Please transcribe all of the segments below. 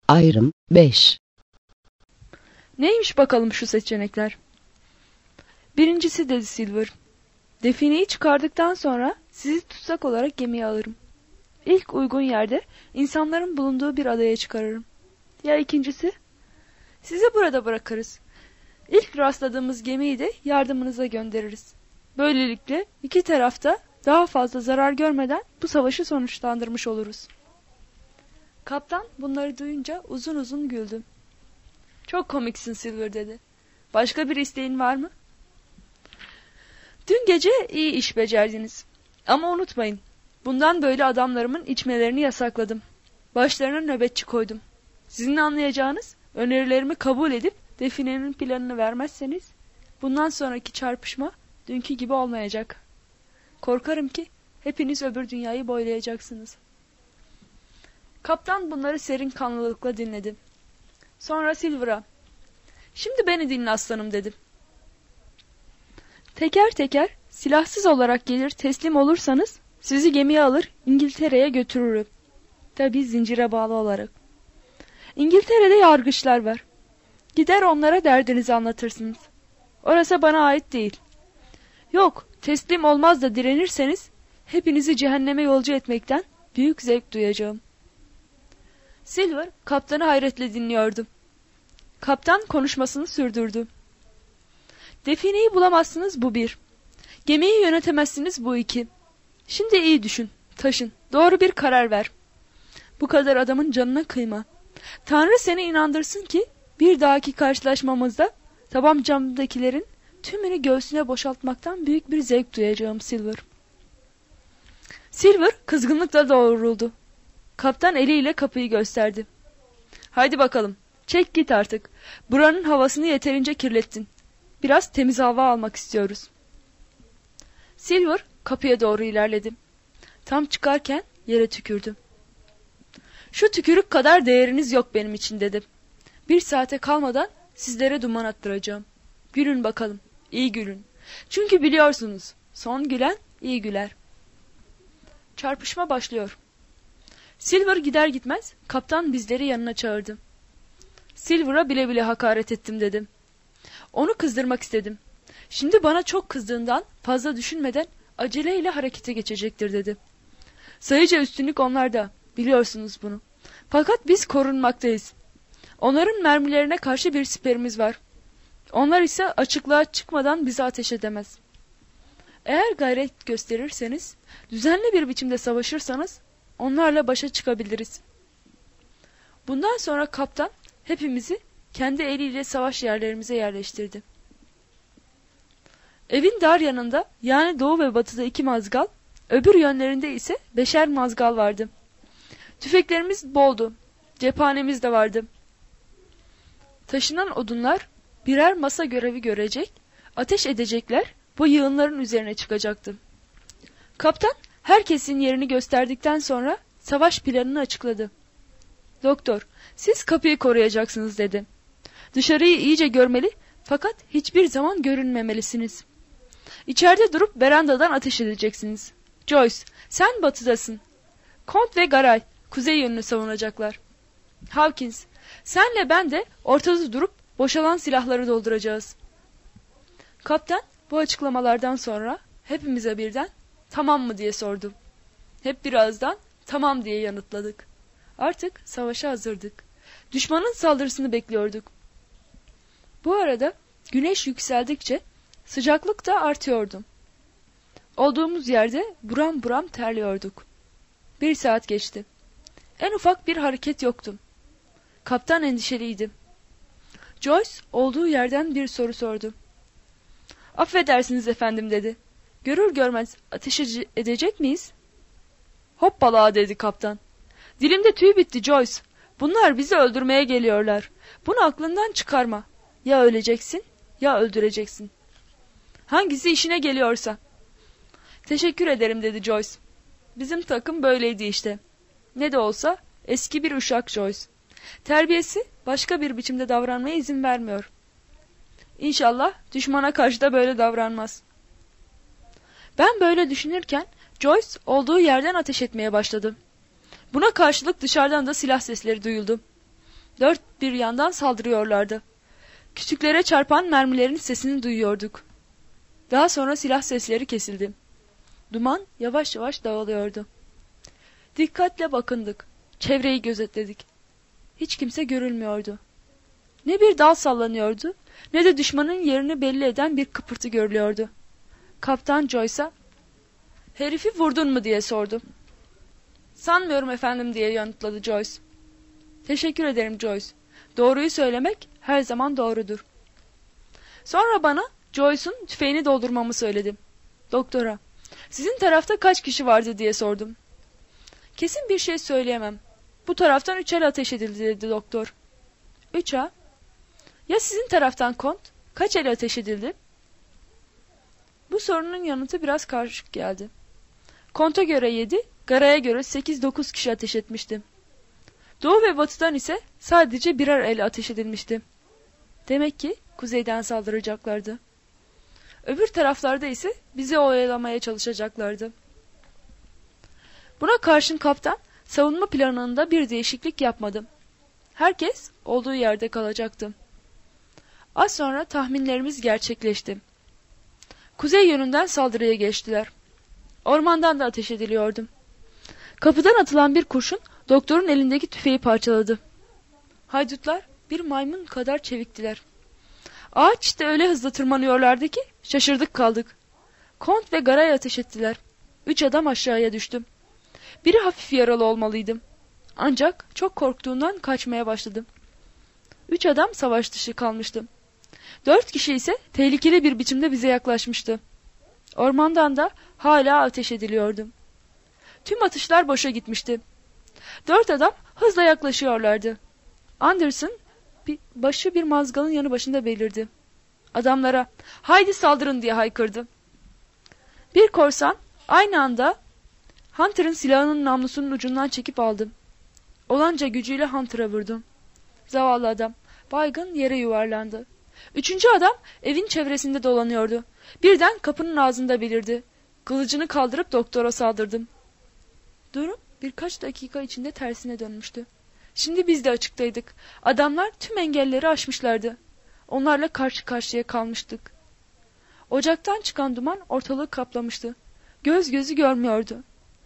Ayrım 5. Neymiş bakalım şu seçenekler? Birincisi, dedi Silver. Defineyi çıkardıktan sonra sizi tutsak olarak gemiye alırım. İlk uygun yerde insanların bulunduğu bir adaya çıkarırım. Ya ikincisi? Sizi burada bırakırız. İlk rastladığımız gemiyi de yardımınıza göndeririz. Böylelikle iki tarafta daha fazla zarar görmeden bu savaşı sonuçlandırmış oluruz. Kaptan bunları duyunca uzun uzun güldü. Çok komiksin Silver, dedi. Başka bir isteğin var mı? Dün gece iyi iş becerdiniz. Ama unutmayın, bundan böyle adamlarımın içmelerini yasakladım. Başlarına nöbetçi koydum. Sizin anlayacağınız, önerilerimi kabul edip definenin planını vermezseniz bundan sonraki çarpışma dünkü gibi olmayacak. Korkarım ki hepiniz öbür dünyayı boylayacaksınız. Kaptan bunları serin kanlılıkla dinledi. Sonra Silver'a, "Şimdi beni dinle aslanım," dedi. "Teker teker silahsız olarak gelir teslim olursanız sizi gemiye alır İngiltere'ye götürürüm. Tabii zincire bağlı olarak. İngiltere'de yargıçlar var. Gider onlara derdinizi anlatırsınız. Orası bana ait değil. Yok, teslim olmaz da direnirseniz hepinizi cehenneme yolcu etmekten büyük zevk duyacağım." Silver kaptanı hayretle dinliyordu. Kaptan konuşmasını sürdürdü. "Defineyi bulamazsınız, bu bir. Gemiyi yönetemezsiniz, bu iki. Şimdi iyi düşün, taşın, doğru bir karar ver. Bu kadar adamın canına kıyma. Tanrı seni inandırsın ki bir dahaki karşılaşmamızda tabancamdakilerin tümünü göğsüne boşaltmaktan büyük bir zevk duyacağım Silver." Silver kızgınlıkla doğruldu. Kaptan eliyle kapıyı gösterdi. "Haydi bakalım, çek git artık. Buranın havasını yeterince kirlettin. Biraz temiz hava almak istiyoruz." Silver kapıya doğru ilerledi. Tam çıkarken yere tükürdü. "Şu tükürük kadar değeriniz yok benim için," dedi. "Bir saate kalmadan sizlere duman attıracağım. Gülün bakalım, iyi gülün. Çünkü biliyorsunuz, son gülen iyi güler." Çarpışma başlıyor. Silver gider gitmez kaptan bizleri yanına çağırdı. "Silver'a bile bile hakaret ettim," dedim. "Onu kızdırmak istedim. Şimdi bana çok kızdığından fazla düşünmeden aceleyle harekete geçecektir," dedi. "Sayıca üstünlük onlarda, biliyorsunuz bunu. Fakat biz korunmaktayız. Onların mermilerine karşı bir siperimiz var. Onlar ise açıklığa çıkmadan bize ateş edemez. Eğer gayret gösterirseniz, düzenli bir biçimde savaşırsanız onlarla başa çıkabiliriz." Bundan sonra kaptan hepimizi kendi eliyle savaş yerlerimize yerleştirdi. Evin dar yanında, yani doğu ve batıda 2 mazgal, öbür yönlerinde ise 5'er mazgal vardı. Tüfeklerimiz boldu, cephanemiz de vardı. Taşınan odunlar birer masa görevi görecek, ateş edecekler, bu yığınların üzerine çıkacaktı. Kaptan herkesin yerini gösterdikten sonra savaş planını açıkladı. "Doktor, siz kapıyı koruyacaksınız," dedi. "Dışarıyı iyice görmeli fakat hiçbir zaman görünmemelisiniz. İçeride durup verandadan ateş edeceksiniz. Joyce, sen batıdasın. Kont ve Garay kuzey yönünü savunacaklar. Hawkins, senle ben de ortada durup boşalan silahları dolduracağız." Kaptan bu açıklamalardan sonra hepimize birden "Tamam mı?" diye sordu. Hep birazdan "Tamam" diye yanıtladık. Artık savaşa hazırdık. Düşmanın saldırısını bekliyorduk. Bu arada güneş yükseldikçe sıcaklık da artıyordu. Olduğumuz yerde buram buram terliyorduk. 1 saat geçti. En ufak bir hareket yoktu. Kaptan endişeliydi. Joyce olduğu yerden bir soru sordu. "Affedersiniz efendim," dedi. "Görür görmez ateş edecek miyiz?" "Hoppala," dedi kaptan. "Dilimde tüy bitti Joyce. Bunlar bizi öldürmeye geliyorlar. Bunu aklından çıkarma. Ya öleceksin ya öldüreceksin. Hangisi işine geliyorsa." "Teşekkür ederim," dedi Joyce. "Bizim takım böyleydi işte. Ne de olsa eski bir uşak Joyce. Terbiyesi başka bir biçimde davranmaya izin vermiyor. İnşallah düşmana karşı da böyle davranmaz." Ben böyle düşünürken Joyce olduğu yerden ateş etmeye başladı. Buna karşılık dışarıdan da silah sesleri duyuldu. Dört bir yandan saldırıyorlardı. Kütüklere çarpan mermilerin sesini duyuyorduk. Daha sonra silah sesleri kesildi. Duman yavaş yavaş dağılıyordu. Dikkatle bakındık. Çevreyi gözetledik. Hiç kimse görülmüyordu. Ne bir dal sallanıyordu, ne de düşmanın yerini belli eden bir kıpırtı görülüyordu. Kaptan Joyce'a "Herifi vurdun mu?" diye sordu. "Sanmıyorum efendim," diye yanıtladı Joyce. "Teşekkür ederim Joyce. Doğruyu söylemek her zaman doğrudur." Sonra bana Joyce'un tüfeğini doldurmamı söyledi. Doktora, "Sizin tarafta kaç kişi vardı?" diye sordum. "Kesin bir şey söyleyemem. Bu taraftan 3 el ateş edildi," dedi doktor. 3 ha? Ya sizin taraftan Kont? Kaç el ateş edildi? Bu sorunun yanıtı biraz karışık geldi. Kont'a göre 7, Gara'ya göre 8-9 kişi ateş etmişti. Doğu ve batıdan ise sadece birer el ateş edilmişti. Demek ki kuzeyden saldıracaklardı. Öbür taraflarda ise bizi oyalamaya çalışacaklardı. Buna karşın kaptan savunma planında bir değişiklik yapmadı. Herkes olduğu yerde kalacaktı. Az sonra tahminlerimiz gerçekleşti. Kuzey yönünden saldırıya geçtiler. Ormandan da ateş ediliyordu. Kapıdan atılan bir kurşun doktorun elindeki tüfeği parçaladı. Haydutlar bir maymun kadar çeviktiler. Ağaç işte öyle hızlı tırmanıyorlardı ki şaşırdık kaldık. Kont ve Garay ateş ettiler. 3 adam aşağıya düştü. Biri hafif yaralı olmalıydı. Ancak çok korktuğundan kaçmaya başladı. 3 adam savaş dışı kalmıştı. 4 kişi ise tehlikeli bir biçimde bize yaklaşmıştı. Ormandan da hala ateş ediliyordu. Tüm atışlar boşa gitmişti. 4 adam hızla yaklaşıyorlardı. Anderson başı bir mazgalın yanı başında belirdi. Adamlara "Haydi saldırın!" diye haykırdı. Bir korsan aynı anda Hunter'ın silahının namlusunun ucundan çekip aldı. Olanca gücüyle Hunter'a vurdu. Zavallı adam baygın yere yuvarlandı. 3. adam evin çevresinde dolanıyordu. Birden kapının ağzında belirdi. Kılıcını kaldırıp doktora saldırdım. Durum birkaç dakika içinde tersine dönmüştü. Şimdi biz de açıktaydık. Adamlar tüm engelleri aşmışlardı. Onlarla karşı karşıya kalmıştık. Ocaktan çıkan duman ortalığı kaplamıştı. Göz gözü görmüyordu.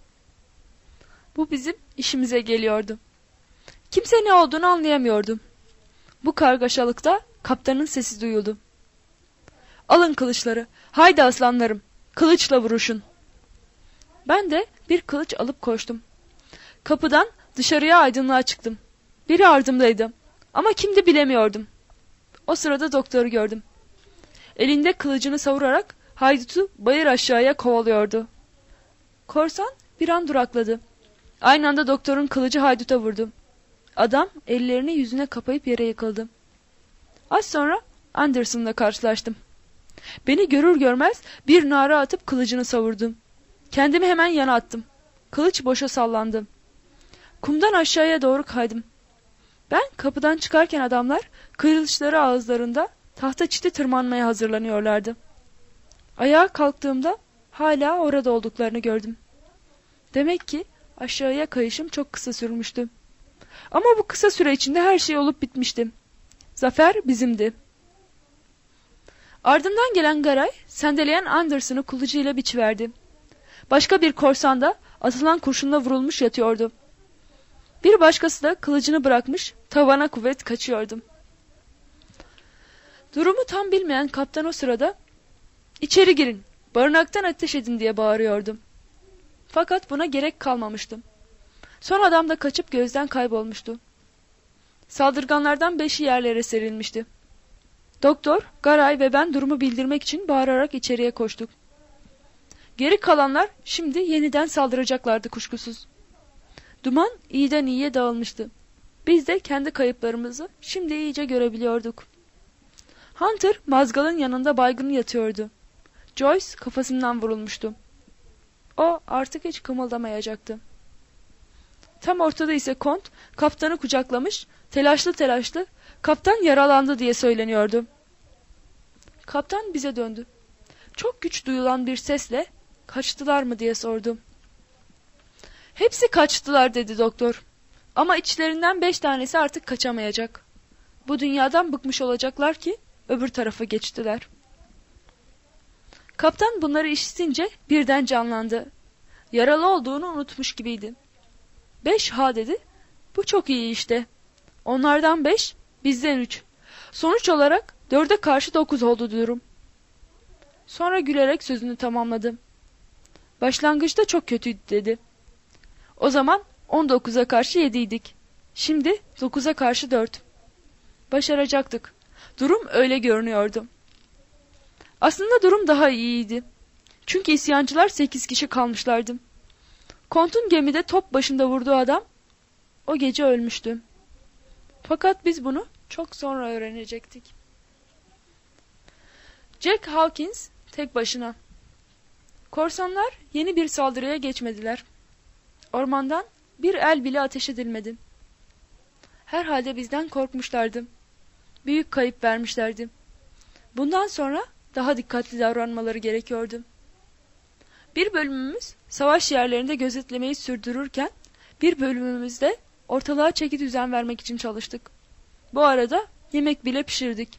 Bu bizim işimize geliyordu. Kimse ne olduğunu anlayamıyordu. Bu kargaşalıkta kaptanın sesi duyuldu. "Alın kılıçları. Haydi aslanlarım. Kılıçla vuruşun." Ben de bir kılıç alıp koştum. Kapıdan dışarıya aydınlığa çıktım. Biri ardımdaydı. Ama kimdi bilemiyordum. O sırada doktoru gördüm. Elinde kılıcını savurarak haydutu bayır aşağıya kovalıyordu. Korsan bir an durakladı. Aynı anda doktorun kılıcı hayduta vurdu. Adam ellerini yüzüne kapayıp yere yıkıldı. Az sonra Anderson'la karşılaştım. Beni görür görmez bir nara atıp kılıcını savurdu. Kendimi hemen yana attım. Kılıç boşa sallandı. Kumdan aşağıya doğru kaydım. Ben kapıdan çıkarken adamlar kılıçları ağızlarında tahta çiti tırmanmaya hazırlanıyorlardı. Ayağa kalktığımda hala orada olduklarını gördüm. Demek ki aşağıya kayışım çok kısa sürmüştü. Ama bu kısa süre içinde her şey olup bitmişti. Zafer bizimdi. Ardından gelen Garay sendeleyen Anderson'ı kılıcıyla biçiverdi. Başka bir korsan da atılan kurşunla vurulmuş yatıyordu. Bir başkası da kılıcını bırakmış tavana kuvvet kaçıyordu. Durumu tam bilmeyen kaptan o sırada "İçeri girin, barınaktan ateş edin!" diye bağırıyordu. Fakat buna gerek kalmamıştı. Son adam da kaçıp gözden kaybolmuştu. Saldırganlardan 5'i yerlere serilmişti. Doktor, Garay ve ben durumu bildirmek için bağırarak içeriye koştuk. Geri kalanlar şimdi yeniden saldıracaklardı kuşkusuz. Duman iyiden iyiye dağılmıştı. Biz de kendi kayıplarımızı şimdi iyice görebiliyorduk. Hunter mazgalın yanında baygın yatıyordu. Joyce kafasından vurulmuştu. O artık hiç kımıldamayacaktı. Tam ortada ise Kont kaptanı kucaklamış, telaşlı telaşlı "Kaptan yaralandı!" diye söyleniyordu. Kaptan bize döndü. Çok güç duyulan bir sesle "Kaçtılar mı?" diye sordu. "Hepsi kaçtılar," dedi doktor. Ama içlerinden 5 tanesi artık kaçamayacak. Bu dünyadan bıkmış olacaklar ki öbür tarafa geçtiler. Kaptan bunları işitince birden canlandı. Yaralı olduğunu unutmuş gibiydi. 5 ha dedi. Bu çok iyi işte. Onlardan 5, bizden 3. Sonuç olarak 4'e karşı 9 oldu durum. Sonra gülerek sözünü tamamladı. Başlangıçta çok kötüydü dedi. O zaman 19'a karşı 7'ydik. Şimdi 9'a karşı 4. Başaracaktık. Durum öyle görünüyordu. Aslında durum daha iyiydi. Çünkü isyancılar 8 kişi kalmışlardı. Kont'un gemide top başında vurduğu adam o gece ölmüştü. Fakat biz bunu çok sonra öğrenecektik. Jack Hawkins tek başına. Korsanlar yeni bir saldırıya geçmediler. Ormandan bir el bile ateş edilmedi. Herhalde bizden korkmuşlardı. Büyük kayıp vermişlerdi. Bundan sonra daha dikkatli davranmaları gerekiyordu. Bir bölümümüz savaş yerlerinde gözetlemeyi sürdürürken bir bölümümüz de ortalığa çeki düzen vermek için çalıştık. Bu arada yemek bile pişirdik.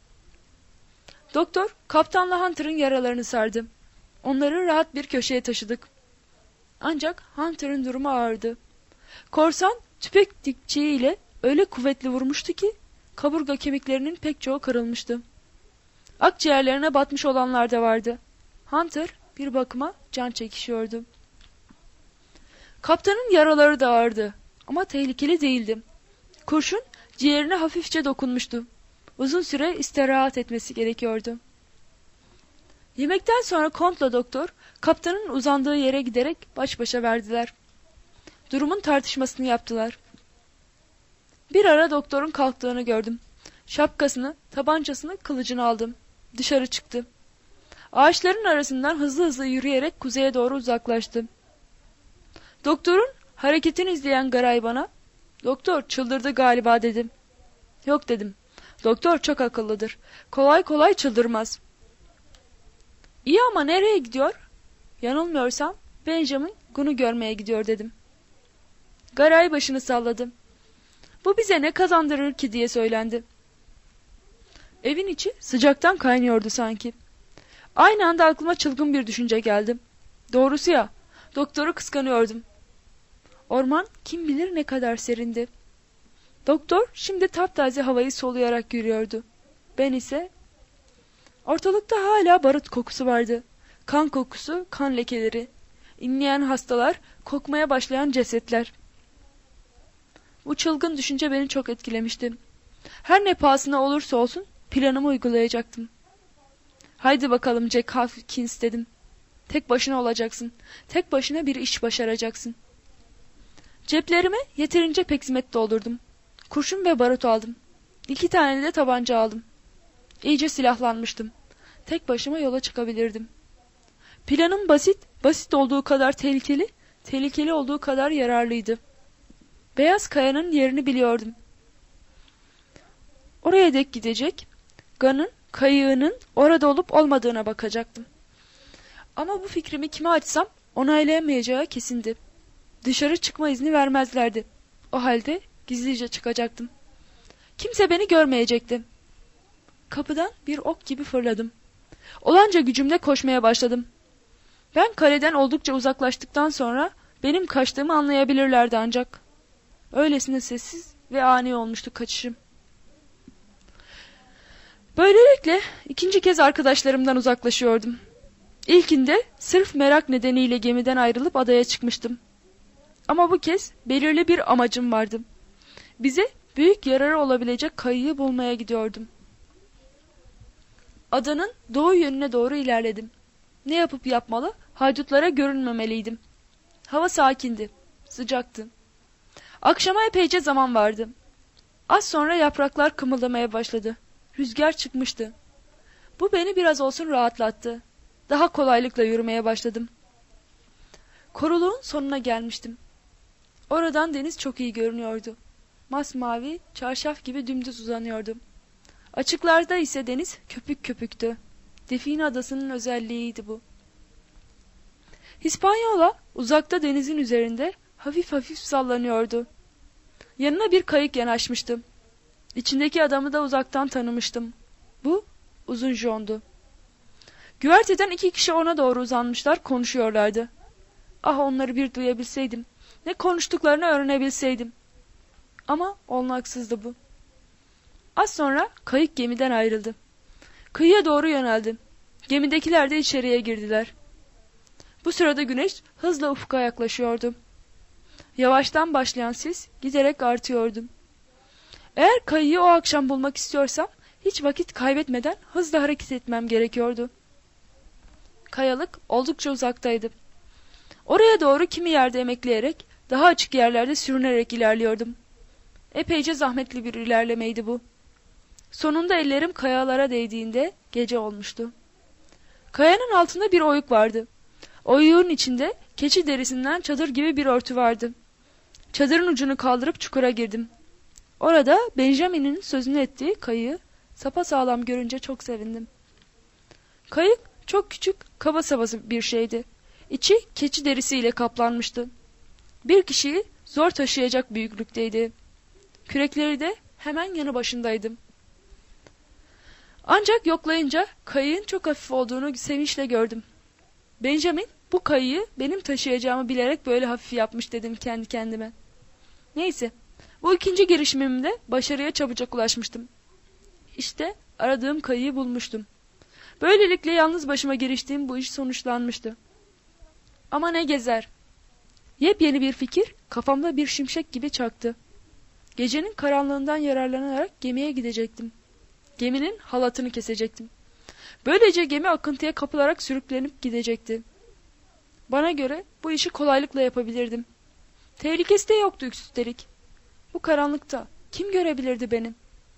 Doktor kaptanla Hunter'ın yaralarını sardı. Onları rahat bir köşeye taşıdık. Ancak Hunter'ın durumu ağırdı. Korsan tüfek dipçiğiyle öyle kuvvetli vurmuştu ki kaburga kemiklerinin pek çoğu kırılmıştı. Akciğerlerine batmış olanlar da vardı. Hunter bir bakıma can çekişiyordu. Kaptanın yaraları da ağırdı ama tehlikeli değildi. Kurşun ciğerine hafifçe dokunmuştu. Uzun süre istirahat etmesi gerekiyordu. Yemekten sonra Kont'la doktor kaptanın uzandığı yere giderek baş başa verdiler. Durumun tartışmasını yaptılar. Bir ara doktorun kalktığını gördüm. Şapkasını, tabancasını, kılıcını aldım. Dışarı çıktı. Ağaçların arasından hızlı hızlı yürüyerek kuzeye doğru uzaklaştı. Doktorun hareketini izleyen Garay bana, "Doktor çıldırdı galiba," dedim. "Yok," dedim. "Doktor çok akıllıdır. Kolay kolay çıldırmaz." "İyi ama nereye gidiyor?" "Yanılmıyorsam Benjamin Gunn'u görmeye gidiyor," dedim. Garay başını salladı. "Bu bize ne kazandırır ki?" diye söylendi. Evin içi sıcaktan kaynıyordu sanki. Aynı anda aklıma çılgın bir düşünce geldi. Doğrusu ya, doktoru kıskanıyordum. Orman kim bilir ne kadar serindi. Doktor şimdi taptaze havayı soluyarak yürüyordu. Ben ise... Ortalıkta hala barut kokusu vardı. Kan kokusu, kan lekeleri. İnleyen hastalar, kokmaya başlayan cesetler. Bu çılgın düşünce beni çok etkilemişti. Her ne pahasına olursa olsun planımı uygulayacaktım. "Haydi bakalım Jack Hawkins," dedim. "Tek başına olacaksın. Tek başına bir iş başaracaksın." Ceplerime yeterince peksimet doldurdum. Kurşun ve barut aldım. 2 tane de tabanca aldım. İyice silahlanmıştım. Tek başıma yola çıkabilirdim. Planım basit, basit olduğu kadar tehlikeli, tehlikeli olduğu kadar yararlıydı. Beyaz kayanın yerini biliyordum. Oraya dek gidecek, Gunn'ın kayığının orada olup olmadığına bakacaktım. Ama bu fikrimi kime açsam onaylayamayacağı kesindi. Dışarı çıkma izni vermezlerdi. O halde gizlice çıkacaktım. Kimse beni görmeyecekti. Kapıdan bir ok gibi fırladım. Olanca gücümle koşmaya başladım. Ben kaleden oldukça uzaklaştıktan sonra benim kaçtığımı anlayabilirlerdi ancak. Öylesine sessiz ve ani olmuştu kaçışım. Böylelikle 2. kez arkadaşlarımdan uzaklaşıyordum. İlkinde sırf merak nedeniyle gemiden ayrılıp adaya çıkmıştım. Ama bu kez belirli bir amacım vardı. Bize büyük yararı olabilecek kayığı bulmaya gidiyordum. Adanın doğu yönüne doğru ilerledim. Ne yapıp yapmalı, haydutlara görünmemeliydim. Hava sakindi, sıcaktı. Akşama epeyce zaman vardı. Az sonra yapraklar kımıldamaya başladı. Rüzgar çıkmıştı. Bu beni biraz olsun rahatlattı. Daha kolaylıkla yürümeye başladım. Koruluğun sonuna gelmiştim. Oradan deniz çok iyi görünüyordu. Masmavi, çarşaf gibi dümdüz uzanıyordu. Açıklarda ise deniz köpük köpüktü. Define adasının özelliğiydi bu. Hispanyola uzakta denizin üzerinde hafif hafif sallanıyordu. Yanına bir kayık yanaşmıştı. İçindeki adamı da uzaktan tanımıştım. Bu Uzun John'du. Güverteden 2 kişi ona doğru uzanmışlar, konuşuyorlardı. Ah, onları bir duyabilseydim, ne konuştuklarını öğrenebilseydim. Ama olanaksızdı bu. Az sonra kayık gemiden ayrıldı. Kıyıya doğru yöneldi. Gemidekiler de içeriye girdiler. Bu sırada güneş hızla ufka yaklaşıyordu. Yavaştan başlayan sis giderek artıyordu. Eğer kayıyı o akşam bulmak istiyorsam hiç vakit kaybetmeden hızla hareket etmem gerekiyordu. Kayalık oldukça uzaktaydı. Oraya doğru kimi yerde emekleyerek, daha açık yerlerde sürünerek ilerliyordum. Epeyce zahmetli bir ilerlemeydi bu. Sonunda ellerim kayalara değdiğinde gece olmuştu. Kayanın altında bir oyuk vardı. Oyuğun içinde keçi derisinden çadır gibi bir örtü vardı. Çadırın ucunu kaldırıp çukura girdim. Orada Benjamin'in sözünü ettiği kayığı sapasağlam görünce çok sevindim. Kayık çok küçük, kaba saba bir şeydi. İçi keçi derisiyle kaplanmıştı. Bir kişiyi zor taşıyacak büyüklükteydi. Kürekleri de hemen yanı başındaydı. Ancak yoklayınca kayığın çok hafif olduğunu sevinçle gördüm. Benjamin bu kayığı benim taşıyacağımı bilerek böyle hafif yapmış dedim kendi kendime. Neyse, bu ikinci girişimimde başarıya çabucak ulaşmıştım. İşte aradığım kayığı bulmuştum. Böylelikle yalnız başıma giriştiğim bu iş sonuçlanmıştı. Ama ne gezer. Yepyeni bir fikir kafamda bir şimşek gibi çaktı. Gecenin karanlığından yararlanarak gemiye gidecektim. Geminin halatını kesecektim. Böylece gemi akıntıya kapılarak sürüklenip gidecekti. Bana göre bu işi kolaylıkla yapabilirdim. Tehlikesi de yoktu üstelik. Bu karanlıkta kim görebilirdi beni?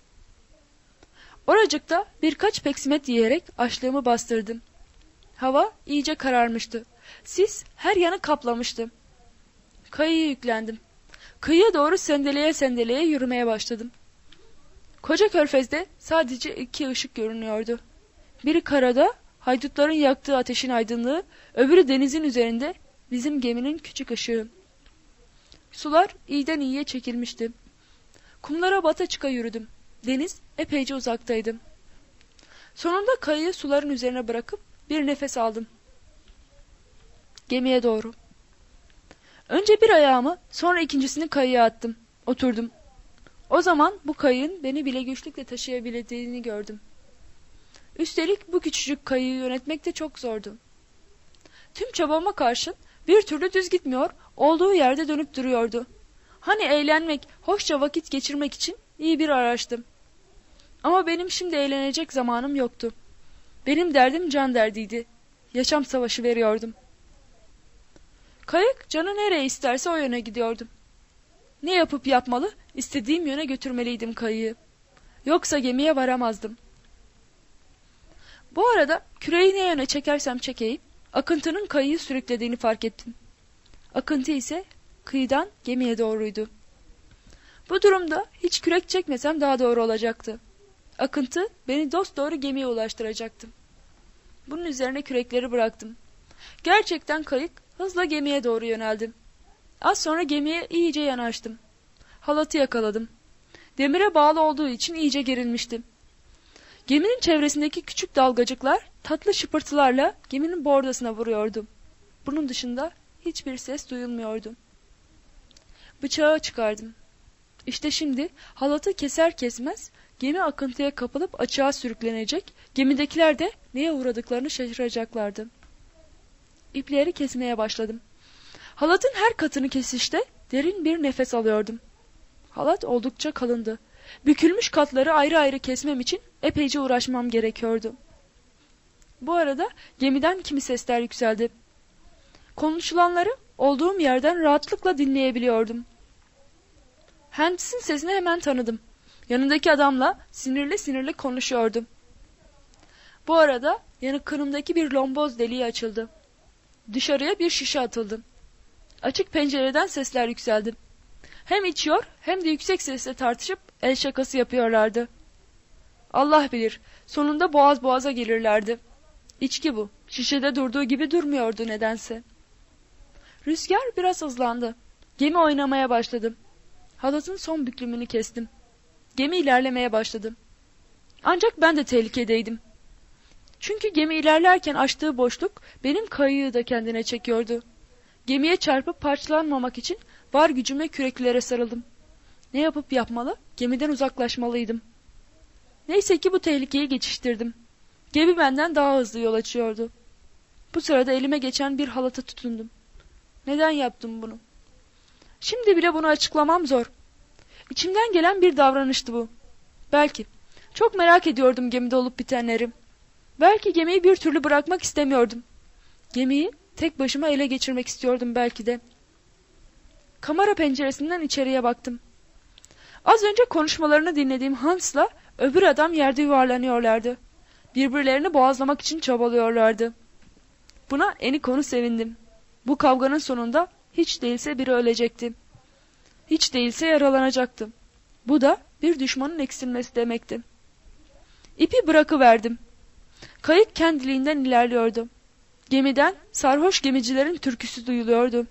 Oracıkta birkaç peksimet yiyerek açlığımı bastırdım. Hava iyice kararmıştı. Sis her yanı kaplamıştı. Kayıya yüklendim. Kıyıya doğru sendeleye sendeleye yürümeye başladım. Koca körfezde sadece 2 ışık görünüyordu. Biri karada, haydutların yaktığı ateşin aydınlığı, öbürü denizin üzerinde bizim geminin küçük ışığı. Sular iyiden iyiye çekilmişti. Kumlara bata çıka yürüdüm. Deniz epeyce uzaktaydı. Sonunda kayayı suların üzerine bırakıp bir nefes aldım. Gemiye doğru. Önce bir ayağımı, sonra ikincisini kayaya attım. Oturdum. O zaman bu kayığın beni bile güçlükle taşıyabildiğini gördüm. Üstelik bu küçücük kayığı yönetmek de çok zordu. Tüm çabama karşın bir türlü düz gitmiyor, olduğu yerde dönüp duruyordu. Hani eğlenmek, hoşça vakit geçirmek için iyi bir araçtım. Ama benim şimdi eğlenecek zamanım yoktu. Benim derdim can derdiydi. Yaşam savaşı veriyordum. Kayık canı nereye isterse o yöne gidiyordum. Ne yapıp yapmalı, istediğim yöne götürmeliydim kayığı. Yoksa gemiye varamazdım. Bu arada küreği ne yöne çekersem çekeyim, akıntının kayığı sürüklediğini fark ettim. Akıntı ise kıyıdan gemiye doğruydu. Bu durumda hiç kürek çekmesem daha doğru olacaktı. Akıntı beni dosdoğru gemiye ulaştıracaktı. Bunun üzerine kürekleri bıraktım. Gerçekten kayık hızla gemiye doğru yöneldim. Az sonra gemiye iyice yanaştım. Halatı yakaladım. Demire bağlı olduğu için iyice gerilmiştim. Geminin çevresindeki küçük dalgacıklar tatlı şıpırtılarla geminin bordasına vuruyordu. Bunun dışında hiçbir ses duyulmuyordu. Bıçağı çıkardım. İşte şimdi halatı keser kesmez gemi akıntıya kapılıp açığa sürüklenecek, gemidekiler de neye uğradıklarını şaşıracaklardı. İpleri kesmeye başladım. Halatın her katını kesişte derin bir nefes alıyordum. Halat oldukça kalındı. Bükülmüş katları ayrı ayrı kesmem için epeyce uğraşmam gerekiyordu. Bu arada gemiden kimi sesler yükseldi. Konuşulanları olduğum yerden rahatlıkla dinleyebiliyordum. Hendis'in sesini hemen tanıdım. Yanındaki adamla sinirli sinirli konuşuyordu. Bu arada yanıklarımdaki bir lomboz deliği açıldı. Dışarıya bir şişe atıldı. Açık pencereden sesler yükseldi. Hem içiyor hem de yüksek sesle tartışıp el şakası yapıyorlardı. Allah bilir, sonunda boğaz boğaza gelirlerdi. İçki bu, şişede durduğu gibi durmuyordu nedense. Rüzgar biraz hızlandı. Gemi oynamaya başladı. Halatın son büklümünü kestim. Gemi ilerlemeye başladı. Ancak ben de tehlikedeydim. Çünkü gemi ilerlerken açtığı boşluk benim kayığı da kendine çekiyordu. Gemiye çarpıp parçalanmamak için var gücümle küreklere sarıldım. Ne yapıp yapmalı, gemiden uzaklaşmalıydım. Neyse ki bu tehlikeyi geçiştirdim. Gemi benden daha hızlı yol açıyordu. Bu sırada elime geçen bir halata tutundum. Neden yaptım bunu? Şimdi bile bunu açıklamam zor. İçimden gelen bir davranıştı bu. Belki. Çok merak ediyordum gemide olup bitenleri. Belki gemiyi bir türlü bırakmak istemiyordum. Gemiyi tek başıma ele geçirmek istiyordum belki de. Kamera penceresinden içeriye baktım. Az önce konuşmalarını dinlediğim Hans'la öbür adam yerde yuvarlanıyorlardı. Birbirlerini boğazlamak için çabalıyorlardı. Buna enikonu sevindim. Bu kavganın sonunda hiç değilse biri ölecekti. Hiç değilse yaralanacaktı. Bu da bir düşmanın eksilmesi demekti. İpi bırakıverdim. Kayık kendiliğinden ilerliyordu. Gemiden sarhoş gemicilerin türküsü duyuluyordu.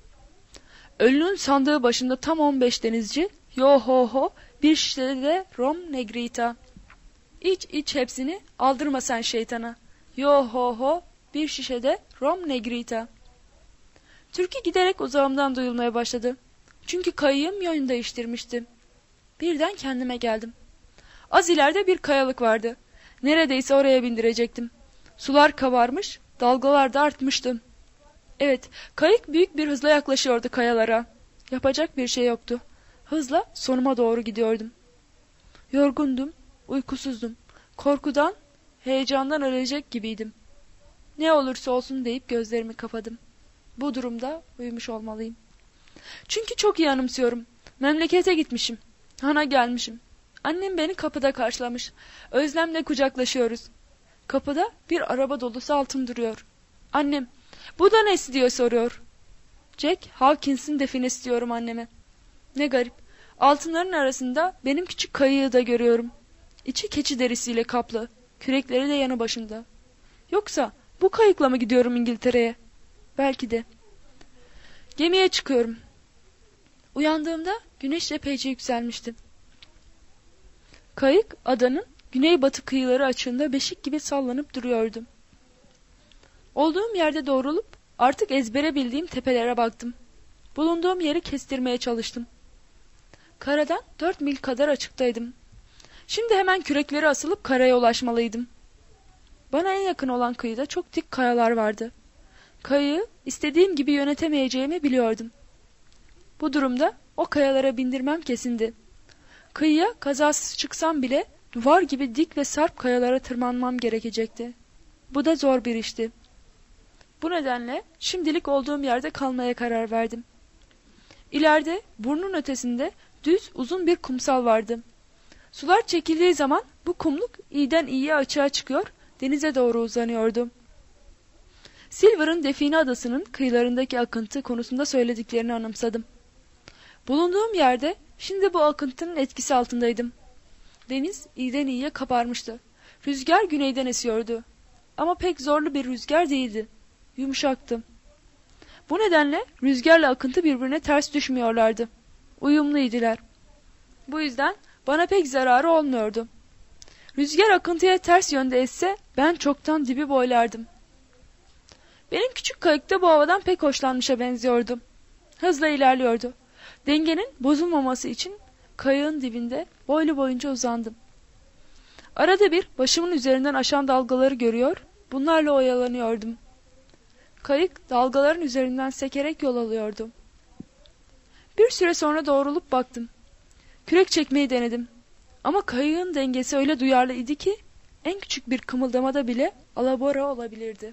Ölünün sandığı başında tam 15 denizci, yo ho ho, bir şişede de rom negrita. İç hepsini, aldırma sen şeytana. Yo ho ho, bir şişede rom negrita. Türkü giderek uzağımdan duyulmaya başladı. Çünkü kayığım yön değiştirmişti. Birden kendime geldim. Az ileride bir kayalık vardı. Neredeyse oraya bindirecektim. Sular kabarmış, dalgalar da artmıştı. Evet, kayık büyük bir hızla yaklaşıyordu kayalara. Yapacak bir şey yoktu. Hızla sonuma doğru gidiyordum. Yorgundum, uykusuzdum. Korkudan, heyecandan ölecek gibiydim. Ne olursa olsun deyip gözlerimi kapadım. Bu durumda uyumuş olmalıyım. Çünkü çok iyi anımsıyorum. Memlekete gitmişim. Hana gelmişim. Annem beni kapıda karşılamış. Özlemle kucaklaşıyoruz. Kapıda bir araba dolusu altın duruyor. Annem, bu da nesi diye soruyor. Jack Hawkins'in definesi diyorum anneme. Ne garip. Altınların arasında benim küçük kayığı da görüyorum. İçi keçi derisiyle kaplı. Kürekleri de yanı başında. Yoksa bu kayıkla mı gidiyorum İngiltere'ye? Belki de. Gemiye çıkıyorum. Uyandığımda güneş epeyce yükselmişti. Kayık adanın güneybatı kıyıları açığında beşik gibi sallanıp duruyordu. Olduğum yerde doğrulup artık ezbere bildiğim tepelere baktım. Bulunduğum yeri kestirmeye çalıştım. Karadan 4 mil kadar açıktaydım. Şimdi hemen kürekleri asılıp karaya ulaşmalıydım. Bana en yakın olan kıyıda çok dik kayalar vardı. Kayığı istediğim gibi yönetemeyeceğimi biliyordum. Bu durumda o kayalara bindirmem kesindi. Kıyıya kazasız çıksam bile duvar gibi dik ve sarp kayalara tırmanmam gerekecekti. Bu da zor bir işti. Bu nedenle şimdilik olduğum yerde kalmaya karar verdim. İleride burnun ötesinde düz uzun bir kumsal vardı. Sular çekildiği zaman bu kumluk iyiden iyiye açığa çıkıyor, denize doğru uzanıyordu. Silver'ın Define Adası'nın kıyılarındaki akıntı konusunda söylediklerini anımsadım. Bulunduğum yerde şimdi bu akıntının etkisi altındaydım. Deniz iyiden iyiye kabarmıştı. Rüzgar güneyden esiyordu. Ama pek zorlu bir rüzgar değildi. Yumuşaktı. Bu nedenle rüzgarla akıntı birbirine ters düşmüyorlardı. Uyumluydular. Bu yüzden bana pek zararı olmuyordu. Rüzgar akıntıya ters yönde esse ben çoktan dibi boylardım. Benim küçük kayık da bu havadan pek hoşlanmışa benziyordu. Hızla ilerliyordu. Dengenin bozulmaması için kayığın dibinde boylu boyunca uzandım. Arada bir başımın üzerinden aşan dalgaları görüyor, bunlarla oyalanıyordum. Kayık dalgaların üzerinden sekerek yol alıyordu. Bir süre sonra doğrulup baktım. Kürek çekmeyi denedim. Ama kayığın dengesi öyle duyarlı idi ki en küçük bir kımıldamada bile alabora olabilirdi.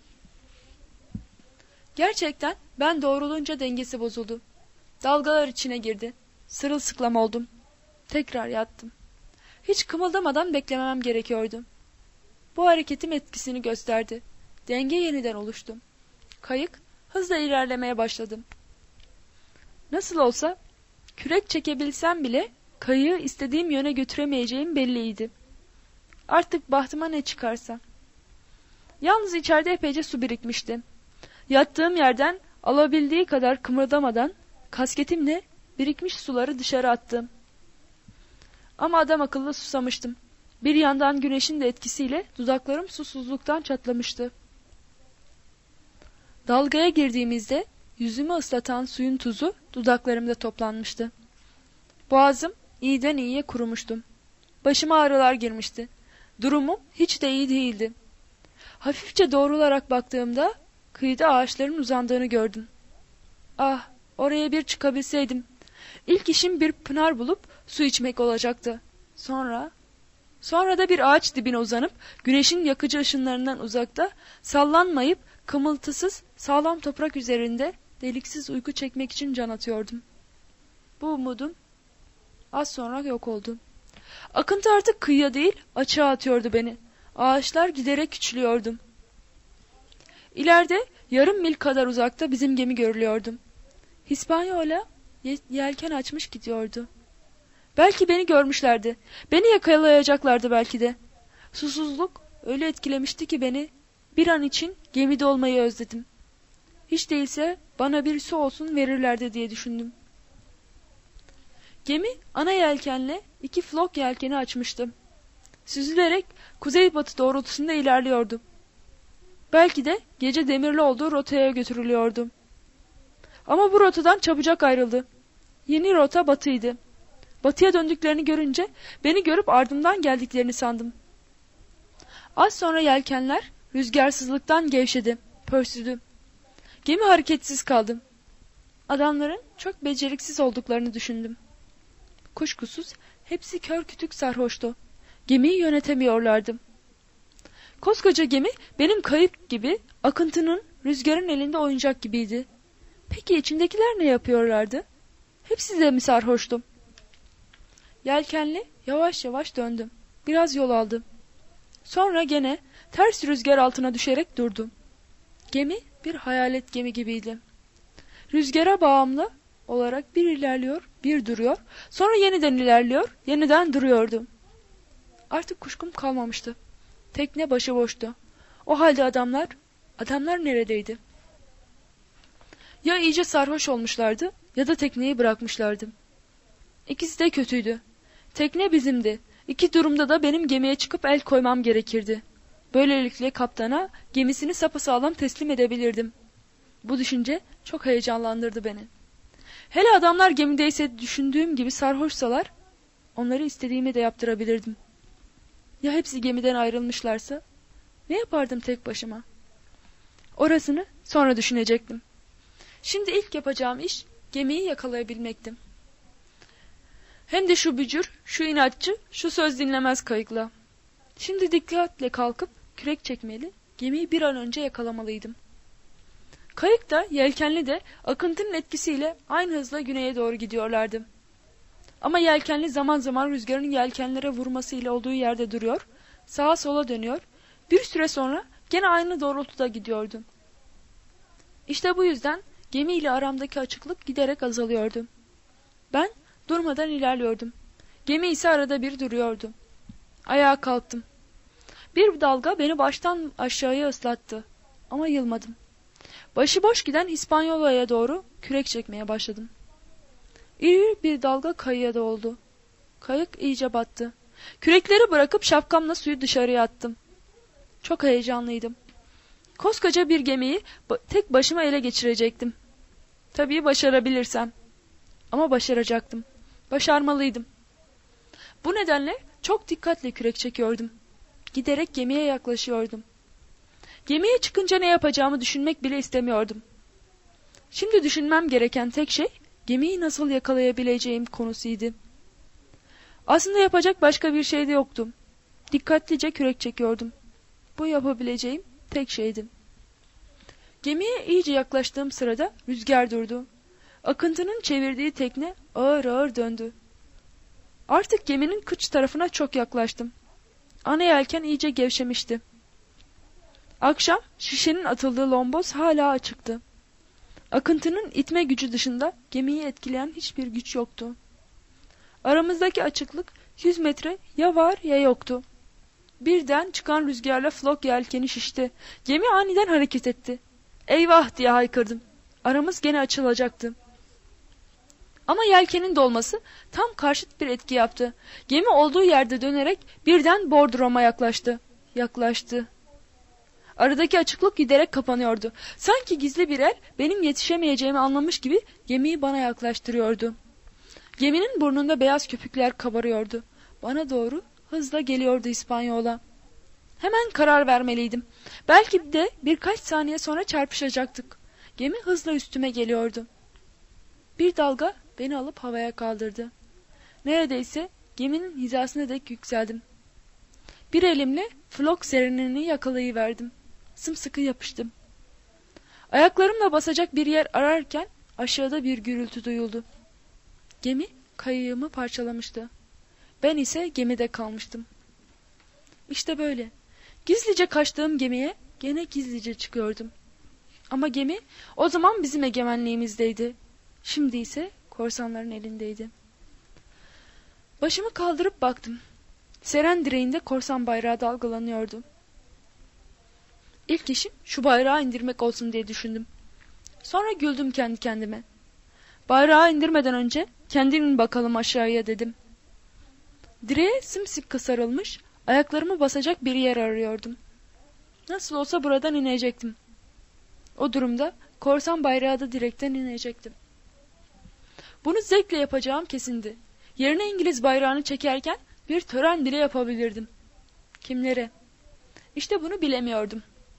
Gerçekten ben doğrulunca dengesi bozuldu. Dalgalar içine girdi. Sırılsıklam oldum. Tekrar yattım. Hiç kımıldamadan beklemem gerekiyordu. Bu hareketim etkisini gösterdi. Denge yeniden oluştu. Kayık hızla ilerlemeye başladım. Nasıl olsa kürek çekebilsem bile kayığı istediğim yöne götüremeyeceğim belliydi. Artık bahtıma ne çıkarsa. Yalnız içeride epeyce su birikmişti. Yattığım yerden alabildiği kadar kımıldamadan kasketimle birikmiş suları dışarı attım. Ama adam akıllı susamıştım. Bir yandan güneşin de etkisiyle dudaklarım susuzluktan çatlamıştı. Dalgaya girdiğimizde yüzümü ıslatan suyun tuzu dudaklarımda toplanmıştı. Boğazım iyiden iyiye kurumuştum. Başıma ağrılar girmişti. Durumum hiç de iyi değildi. Hafifçe doğrularak baktığımda kıyıda ağaçların uzandığını gördüm. Ah, oraya bir çıkabilseydim. İlk işim bir pınar bulup su içmek olacaktı. Sonra da bir ağaç dibine uzanıp güneşin yakıcı ışınlarından uzakta, sallanmayıp kımıltısız sağlam toprak üzerinde deliksiz uyku çekmek için can atıyordum. Bu umudum az sonra yok oldu. Akıntı artık kıyıya değil açığa atıyordu beni. Ağaçlar giderek küçülüyordu. İleride yarım mil kadar uzakta bizim gemi görülüyordu. Hispaniola yelken açmış gidiyordu. Belki beni görmüşlerdi. Beni yakalayacaklardı belki de. Susuzluk öyle etkilemişti ki beni, bir an için gemide olmayı özledim. Hiç değilse bana bir su olsun verirlerdi diye düşündüm. Gemi ana yelkenle 2 flok yelkeni açmıştı. Süzülerek kuzeybatı doğrultusunda ilerliyordu. Belki de gece demirli olduğu rotaya götürülüyordu. Ama bu rotadan çabucak ayrıldı. Yeni rota batıydı. Batıya döndüklerini görünce beni görüp ardımdan geldiklerini sandım. Az sonra yelkenler rüzgarsızlıktan gevşedi, pörsüdü. Gemi hareketsiz kaldı. Adamların çok beceriksiz olduklarını düşündüm. Kuşkusuz hepsi kör kütük sarhoştu. Gemiyi yönetemiyorlardı. Koskoca gemi benim kayık gibi, akıntının, rüzgarın elinde oyuncak gibiydi. Peki içindekiler ne yapıyorlardı? Hepsi de mi sarhoştu? Yelkenli yavaş yavaş döndüm. Biraz yol aldım. Sonra gene ters rüzgar altına düşerek durdum. Gemi bir hayalet gemi gibiydi. Rüzgara bağımlı olarak bir ilerliyor, bir duruyor, sonra yeniden ilerliyor, yeniden duruyordu. Artık kuşkum kalmamıştı. Tekne başıboştu. O halde adamlar neredeydi? Ya iyice sarhoş olmuşlardı ya da tekneyi bırakmışlardı. İkisi de kötüydü. Tekne bizimdi. İki durumda da benim gemiye çıkıp el koymam gerekirdi. Böylelikle kaptana gemisini sapasağlam teslim edebilirdim. Bu düşünce çok heyecanlandırdı beni. Hele adamlar gemideyse düşündüğüm gibi sarhoşsalar, onları istediğimi de yaptırabilirdim. Ya hepsi gemiden ayrılmışlarsa, ne yapardım tek başıma? Orasını sonra düşünecektim. Şimdi ilk yapacağım iş gemiyi yakalayabilmekti. Hem de şu bücür, şu inatçı, şu söz dinlemez kayıkla. Şimdi dikkatle kalkıp kürek çekmeli, gemiyi bir an önce yakalamalıydım. Kayık da, yelkenli de akıntının etkisiyle aynı hızla güneye doğru gidiyorlardı. Ama yelkenli zaman zaman rüzgarın yelkenlere vurmasıyla olduğu yerde duruyor, sağa sola dönüyor, bir süre sonra gene aynı doğrultuda gidiyordu. İşte bu yüzden gemiyle aramdaki açıklık giderek azalıyordu. Ben durmadan ilerliyordum. Gemi ise arada bir duruyordu. Ayağa kalktım. Bir dalga beni baştan aşağıya ıslattı. Ama yılmadım. Başıboş giden Hispanyola'ya doğru kürek çekmeye başladım. İri bir dalga kayığa doldu. Kayık iyice battı. Kürekleri bırakıp şapkamla suyu dışarıya attım. Çok heyecanlıydım. Koskoca bir gemiyi tek başıma ele geçirecektim. Tabii başarabilirsem. Ama başaracaktım. Başarmalıydım. Bu nedenle çok dikkatle kürek çekiyordum. Giderek gemiye yaklaşıyordum. Gemiye çıkınca ne yapacağımı düşünmek bile istemiyordum. Şimdi düşünmem gereken tek şey, gemiyi nasıl yakalayabileceğim konusuydu. Aslında yapacak başka bir şey de yoktu. Dikkatlice kürek çekiyordum. Bu yapabileceğim tek şeydi. Gemiye iyice yaklaştığım sırada rüzgar durdu. Akıntının çevirdiği tekne ağır ağır döndü. Artık geminin kıç tarafına çok yaklaştım. Ana yelken iyice gevşemişti. Akşam şişenin atıldığı lomboz hala açıktı. Akıntının itme gücü dışında gemiyi etkileyen hiçbir güç yoktu. Aramızdaki açıklık 100 metre ya var ya yoktu. Birden çıkan rüzgarla flok yelkeni şişti. Gemi aniden hareket etti. Eyvah diye haykırdım. Aramız gene açılacaktı. Ama yelkenin dolması tam karşıt bir etki yaptı. Gemi olduğu yerde dönerek birden bordroma yaklaştı. Aradaki açıklık giderek kapanıyordu. Sanki gizli bir el benim yetişemeyeceğimi anlamış gibi gemiyi bana yaklaştırıyordu. Geminin burnunda beyaz köpükler kabarıyordu. Bana doğru hızla geliyordu İspanyola. Hemen karar vermeliydim. Belki de birkaç saniye sonra çarpışacaktık. Gemi hızla üstüme geliyordu. Bir dalga beni alıp havaya kaldırdı. Neredeyse geminin hizasına dek yükseldim. Bir elimle flok serenini yakalayıverdim. Sımsıkı yapıştım. Ayaklarımla basacak bir yer ararken aşağıda bir gürültü duyuldu. Gemi kayığımı parçalamıştı. Ben ise gemide kalmıştım. İşte böyle. Gizlice kaçtığım gemiye gene gizlice çıkıyordum. Ama gemi o zaman bizim egemenliğimizdeydi. Şimdi ise korsanların elindeydi. Başımı kaldırıp baktım. Seren direğinde korsan bayrağı dalgalanıyordu. İlk işim şu bayrağı indirmek olsun diye düşündüm. Sonra güldüm kendi kendime. Bayrağı indirmeden önce kendin bakalım aşağıya dedim. Direğe sımsıkı sarılmış, ayaklarımı basacak bir yer arıyordum. Nasıl olsa buradan inecektim. O durumda korsan bayrağı da direkten inecektim. Bunu zevkle yapacağım kesindi. Yerine İngiliz bayrağını çekerken bir tören bile yapabilirdim. Kimlere? İşte bunu bilemiyordum.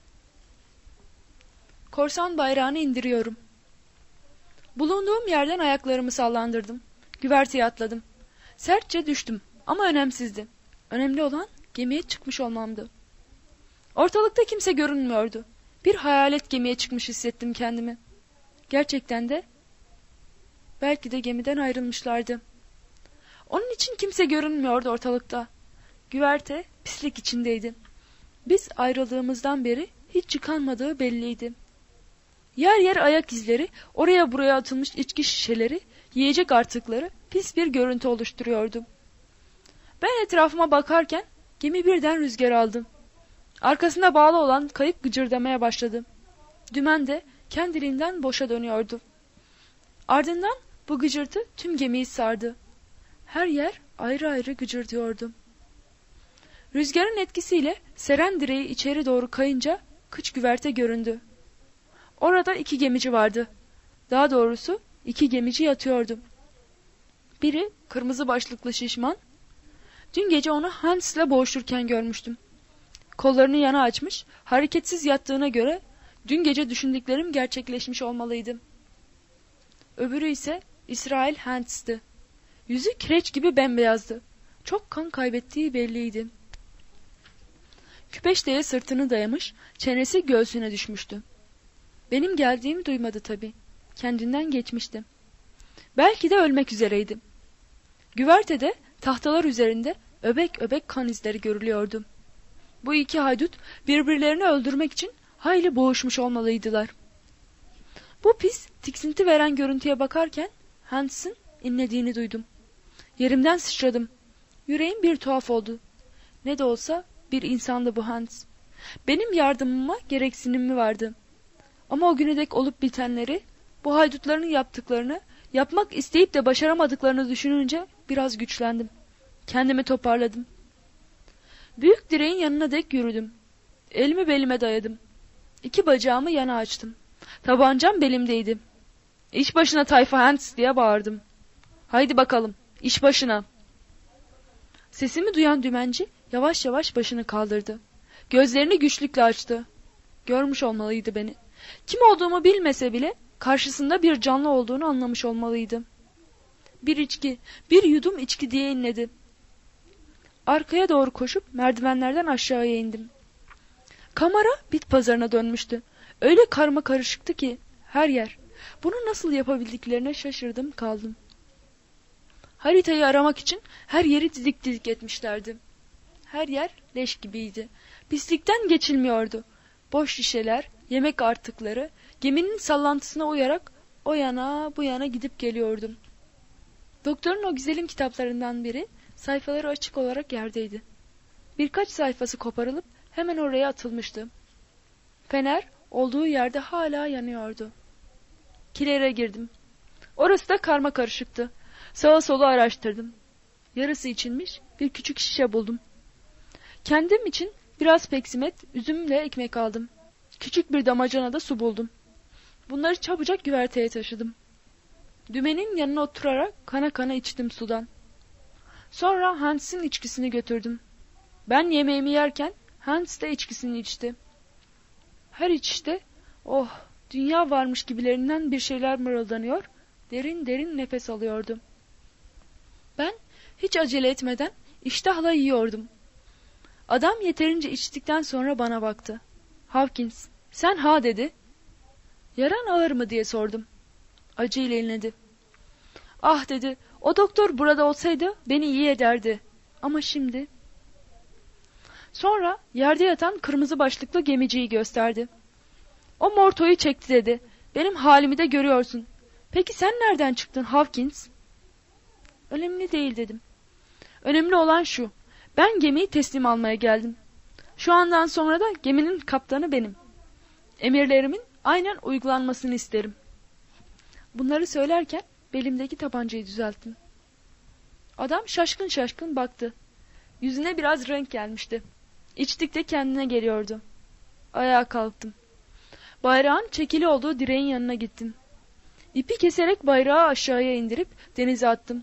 Korsan bayrağını indiriyorum. Bulunduğum yerden ayaklarımı sallandırdım. Güverteye atladım. Sertçe düştüm ama önemsizdi. Önemli olan gemiye çıkmış olmamdı. Ortalıkta kimse görünmüyordu. Bir hayalet gemiye çıkmış hissettim kendimi. Gerçekten de belki de gemiden ayrılmışlardı. Onun için kimse görünmüyordu ortalıkta. Güverte pislik içindeydi. Biz ayrıldığımızdan beri hiç yıkanmadığı belliydi. Yer yer ayak izleri, oraya buraya atılmış içki şişeleri, yiyecek artıkları pis bir görüntü oluşturuyordu. Ben etrafıma bakarken gemi birden rüzgar aldı. Arkasında bağlı olan kayık gıcırdamaya başladı. Dümen de kendiliğinden boşa dönüyordu. Ardından bu gıcırtı tüm gemiyi sardı. Her yer ayrı ayrı gıcırdıyordu. Rüzgarın etkisiyle seren direği içeri doğru kayınca kıç güverte göründü. Orada 2 gemici vardı. Daha doğrusu 2 gemici yatıyordu. Biri kırmızı başlıklı şişman. Dün gece onu Hans'la boğuşurken görmüştüm. Kollarını yana açmış, hareketsiz yattığına göre dün gece düşündüklerim gerçekleşmiş olmalıydı. Öbürü ise İsrail Hans'tı. Yüzü kireç gibi bembeyazdı. Çok kan kaybettiği belliydi. Küpeşteye sırtını dayamış, çenesi göğsüne düşmüştü. Benim geldiğimi duymadı tabii. Kendinden geçmişti. Belki de ölmek üzereydi. Güvertede tahtalar üzerinde öbek öbek kan izleri görülüyordu. Bu 2 haydut birbirlerini öldürmek için hayli boğuşmuş olmalıydılar. Bu pis, tiksinti veren görüntüye bakarken Hans'ın inlediğini duydum. Yerimden sıçradım. Yüreğim bir tuhaf oldu. Ne de olsa bir insandı bu Hans. Benim yardımıma gereksinim mi vardı? Ama o güne dek olup bitenleri, bu haydutların yaptıklarını, yapmak isteyip de başaramadıklarını düşününce biraz güçlendim. Kendimi toparladım. Büyük direğin yanına dek yürüdüm. Elimi belime dayadım. 2 bacağımı yana açtım. Tabancam belimdeydi. İş başına tayfa Hans diye bağırdım. Haydi bakalım, iş başına. Sesimi duyan dümenci yavaş yavaş başını kaldırdı. Gözlerini güçlükle açtı. Görmüş olmalıydı beni. Kim olduğumu bilmese bile karşısında bir canlı olduğunu anlamış olmalıydı. Bir yudum içki diye inledi. Arkaya doğru koşup merdivenlerden aşağıya indim. Kamera bit pazarına dönmüştü. Öyle karma karışıktı ki her yer. Bunu nasıl yapabildiklerine şaşırdım kaldım. Haritayı aramak için her yeri didik didik etmişlerdi. Her yer leş gibiydi. Pislikten geçilmiyordu. Boş şişeler, yemek artıkları, geminin sallantısına uyarak o yana bu yana gidip geliyordum. Doktorun o güzelim kitaplarından biri sayfaları açık olarak yerdeydi. Birkaç sayfası koparılıp hemen oraya atılmıştı. Fener olduğu yerde hala yanıyordu. Kilere girdim. Orası da karma karışıktı. Sağa sola araştırdım. Yarısı içilmiş bir küçük şişe buldum. Kendim için biraz peksimet, üzümle ekmek aldım. Küçük bir damacanada su buldum. Bunları çabucak güverteye taşıdım. Dümenin yanına oturarak kana kana içtim sudan. Sonra Hans'in içkisini götürdüm. Ben yemeğimi yerken Hans de içkisini içti. Her içişte oh dünya varmış gibilerinden bir şeyler mırıldanıyor, derin derin nefes alıyordu. Ben hiç acele etmeden iştahla yiyordum. Adam yeterince içtikten sonra bana baktı. Hawkins, sen ha dedi. Yaran ağır mı diye sordum. Acıyla inledi. Ah dedi, o doktor burada olsaydı beni iyi ederdi. Ama şimdi... Sonra yerde yatan kırmızı başlıklı gemiciyi gösterdi. O mortoyu çekti dedi. Benim halimi de görüyorsun. Peki sen nereden çıktın Hawkins? Önemli değil dedim. Önemli olan şu. Ben gemiyi teslim almaya geldim. Şu andan sonra da geminin kaptanı benim. Emirlerimin aynen uygulanmasını isterim. Bunları söylerken belimdeki tabancayı düzelttim. Adam şaşkın şaşkın baktı. Yüzüne biraz renk gelmişti. İçtikçe kendine geliyordu. Ayağa kalktım. Bayrağın çekili olduğu direğin yanına gittim. İpi keserek bayrağı aşağıya indirip denize attım.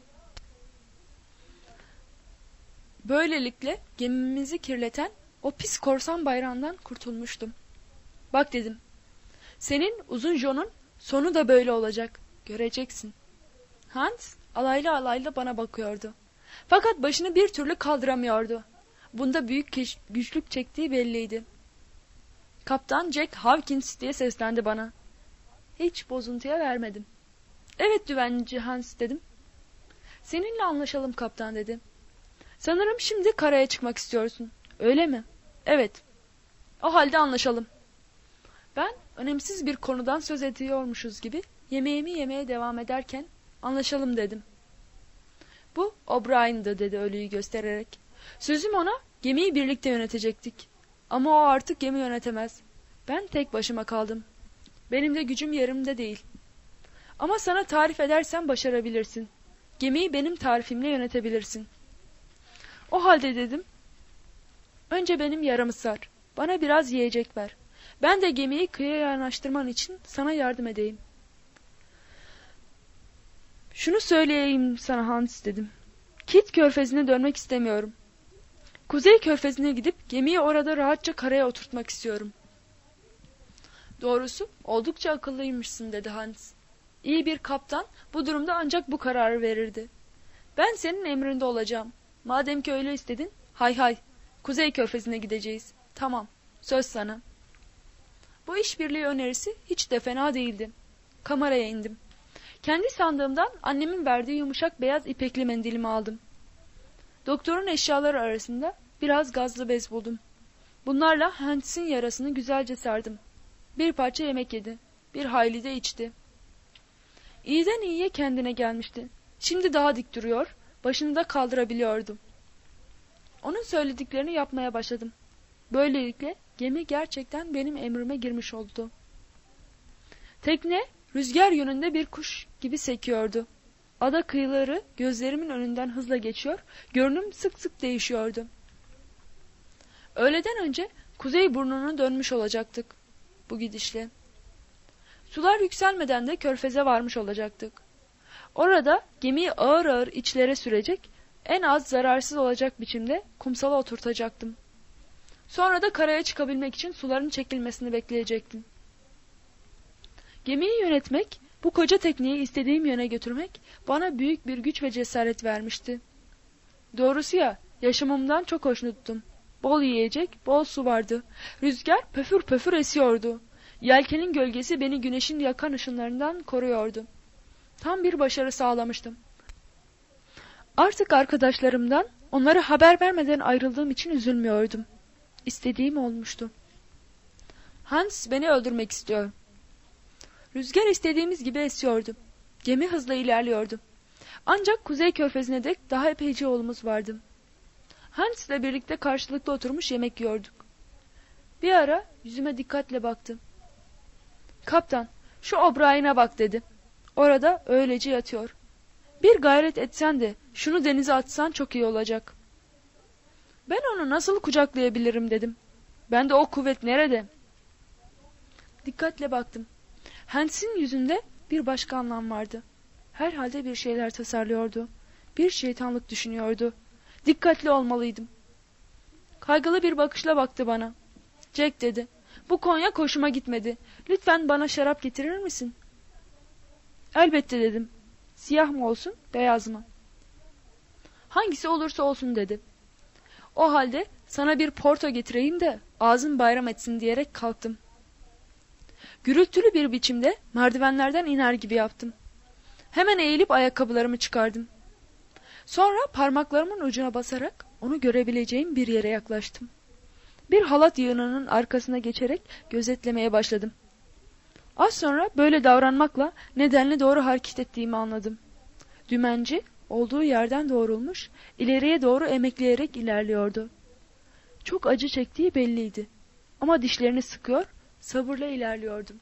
Böylelikle gemimizi kirleten o pis korsan bayrağından kurtulmuştum. Bak dedim. Senin uzun John'un sonu da böyle olacak. Göreceksin. Hans alaylı alaylı bana bakıyordu. Fakat başını bir türlü kaldıramıyordu. Bunda büyük güçlük çektiği belliydi. Kaptan Jack Hawkins diye seslendi bana. Hiç bozuntuya vermedim. Evet düvenci Hans dedim. Seninle anlaşalım kaptan dedi. Sanırım şimdi karaya çıkmak istiyorsun. Öyle mi? Evet. O halde anlaşalım. Ben önemsiz bir konudan söz ediyormuşuz gibi yemeğimi yemeye devam ederken anlaşalım dedim. Bu O'Brien'dı dedi ölüyü göstererek. Sözüm ona gemiyi birlikte yönetecektik. Ama o artık gemi yönetemez. Ben tek başıma kaldım. Benim de gücüm yerimde değil. Ama sana tarif edersem başarabilirsin. Gemiyi benim tarifimle yönetebilirsin. O halde dedim. Önce benim yaramı sar. Bana biraz yiyecek ver. Ben de gemiyi kıyıya yanaştırman için sana yardım edeyim. Şunu söyleyeyim sana Hans dedim. Kit körfezine dönmek istemiyorum. Kuzey körfezine gidip gemiyi orada rahatça karaya oturtmak istiyorum. Doğrusu oldukça akıllıymışsın dedi Hans. İyi bir kaptan bu durumda ancak bu kararı verirdi. Ben senin emrinde olacağım. Madem ki öyle istedin, hay hay. Kuzey körfezine gideceğiz. Tamam, söz sana. Bu işbirliği önerisi hiç de fena değildi. Kameraya indim. Kendi sandığımdan annemin verdiği yumuşak beyaz ipekli mendilimi aldım. Doktorun eşyaları arasında biraz gazlı bez buldum. Bunlarla Hans'in yarasını güzelce sardım. Bir parça yemek yedi. Bir hayli de içti. İyiden iyiye kendine gelmişti. Şimdi daha dik duruyor, başını da kaldırabiliyordu. Onun söylediklerini yapmaya başladım. Böylelikle gemi gerçekten benim emrime girmiş oldu. Tekne rüzgar yönünde bir kuş gibi sekiyordu. Ada kıyıları gözlerimin önünden hızla geçiyor, görünüm sık sık değişiyordu. Öğleden önce kuzey burnuna dönmüş olacaktık bu gidişle. Sular yükselmeden de körfeze varmış olacaktık. Orada gemiyi ağır ağır içlere sürecek, en az zararsız olacak biçimde kumsala oturtacaktım. Sonra da karaya çıkabilmek için suların çekilmesini bekleyecektim. Gemiyi yönetmek, bu koca tekneyi istediğim yöne götürmek bana büyük bir güç ve cesaret vermişti. Doğrusu ya, yaşamımdan çok hoşnuttum. Bol yiyecek, bol su vardı. Rüzgar pöfür pöfür esiyordu. Yelkenin gölgesi beni güneşin yakan ışınlarından koruyordu. Tam bir başarı sağlamıştım. Artık arkadaşlarımdan onlara haber vermeden ayrıldığım için üzülmüyordum. İstediğim olmuştu. Hans beni öldürmek istiyor. Rüzgar istediğimiz gibi esiyordu. Gemi hızla ilerliyordu. Ancak Kuzey Körfezi'ne dek daha epeyce yolumuz vardı. Hans ile birlikte karşılıklı oturmuş yemek yiyorduk. Bir ara yüzüme dikkatle baktı. Kaptan, şu O'Brien'e bak dedi. Orada öylece yatıyor. Bir gayret etsen de şunu denize atsan çok iyi olacak. Ben onu nasıl kucaklayabilirim dedim. Bende o kuvvet nerede? Dikkatle baktım. Hans'in yüzünde bir başka anlam vardı. Herhalde bir şeyler tasarlıyordu. Bir şeytanlık düşünüyordu. Dikkatli olmalıydım. Kaygılı bir bakışla baktı bana. Jack dedi. Bu konyak hoşuma gitmedi. Lütfen bana şarap getirir misin? Elbette dedim. Siyah mı olsun, beyaz mı? Hangisi olursa olsun dedi. O halde sana bir porto getireyim de ağzın bayram etsin diyerek kalktım. Gürültülü bir biçimde merdivenlerden iner gibi yaptım. Hemen eğilip ayakkabılarımı çıkardım. Sonra parmaklarımın ucuna basarak onu görebileceğim bir yere yaklaştım. Bir halat yığınının arkasına geçerek gözetlemeye başladım. Az sonra böyle davranmakla nedenle doğru hareket ettiğimi anladım. Dümenci olduğu yerden doğrulmuş, ileriye doğru emekleyerek ilerliyordu. Çok acı çektiği belliydi. Ama dişlerini sıkıyor, sabırla ilerliyordum.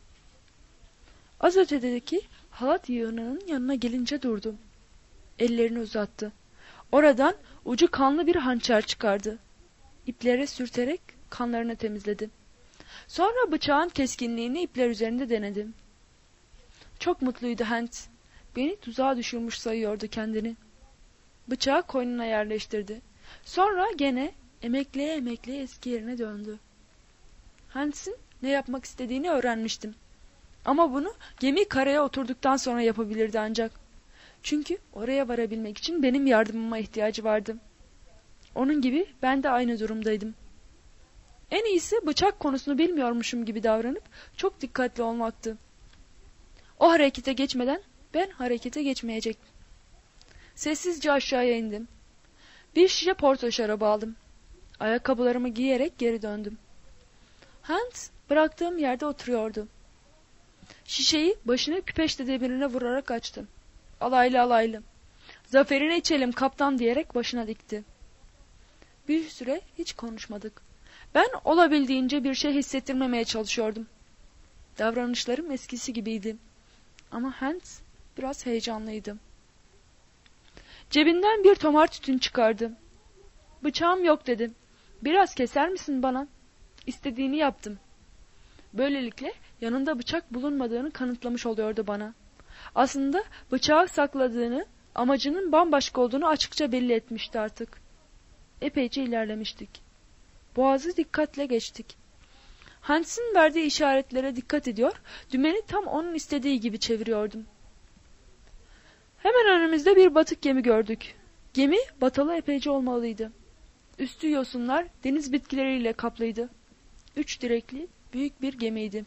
Az ötedeki halat yığınının yanına gelince durdum. Ellerini uzattı. Oradan ucu kanlı bir hançer çıkardı. İplere sürterek kanlarını temizledi. Sonra bıçağın keskinliğini ipler üzerinde denedim. Çok mutluydu Hans. Beni tuzağa düşürmüş sayıyordu kendini. Bıçağı koynuna yerleştirdi. Sonra gene emekleye emekleye eski yerine döndü. Hans'in ne yapmak istediğini öğrenmiştim. Ama bunu gemi karaya oturduktan sonra yapabilirdi ancak. Çünkü oraya varabilmek için benim yardımıma ihtiyacı vardı. Onun gibi ben de aynı durumdaydım. En iyisi bıçak konusunu bilmiyormuşum gibi davranıp çok dikkatli olmaktı. O harekete geçmeden ben harekete geçmeyecektim. Sessizce aşağıya indim. Bir şişe porto şarabı aldım. Ayakkabılarımı giyerek geri döndüm. Hans bıraktığım yerde oturuyordu. Şişeyi başını küpeşte demirine vurarak açtı. Alaylı alaylı. Zaferine içelim kaptan diyerek başına dikti. Bir süre hiç konuşmadık. Ben olabildiğince bir şey hissettirmemeye çalışıyordum. Davranışlarım eskisi gibiydi. Ama Hans biraz heyecanlıydı. Cebinden bir tomar tütün çıkardı. Bıçağım yok dedi. Biraz keser misin bana? İstediğini yaptım. Böylelikle yanında bıçak bulunmadığını kanıtlamış oluyordu bana. Aslında bıçağı sakladığını, amacının bambaşka olduğunu açıkça belli etmişti artık. Epeyce ilerlemiştik. Boğazı dikkatle geçtik. Hans'in verdiği işaretlere dikkat ediyor, dümeni tam onun istediği gibi çeviriyordum. Hemen önümüzde bir batık gemi gördük. Gemi batalı epeyce olmalıydı. Üstü yosunlar, deniz bitkileriyle kaplıydı. 3 direkli, büyük bir gemiydi.